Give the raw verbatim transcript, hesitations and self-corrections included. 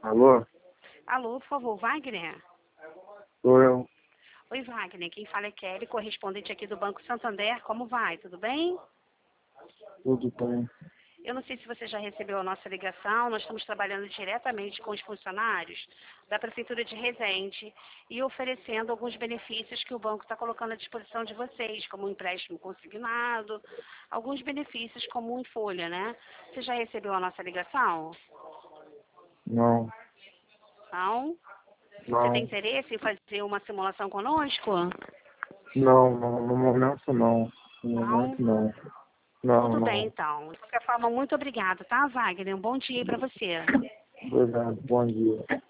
Alô? Alô, por favor, Wagner? Sou eu. Oi, Wagner. Quem fala é Kelly, correspondente aqui do Banco Santander. Como vai? Tudo bem? Tudo bem. Eu não sei se você já recebeu a nossa ligação. Nós estamos trabalhando diretamente com os funcionários da Prefeitura de Resende e oferecendo alguns benefícios que o banco está colocando à disposição de vocês, como um empréstimo consignado, alguns benefícios como em folha, né? Você já recebeu a nossa ligação? Não. Não? Você tem Não. interesse em fazer uma simulação conosco? Não, não. No momento não. No Não? momento não. Não, Tudo bem, não. então. De qualquer forma, muito obrigada, tá, Wagner? Um bom dia para você. Obrigado. Bom dia.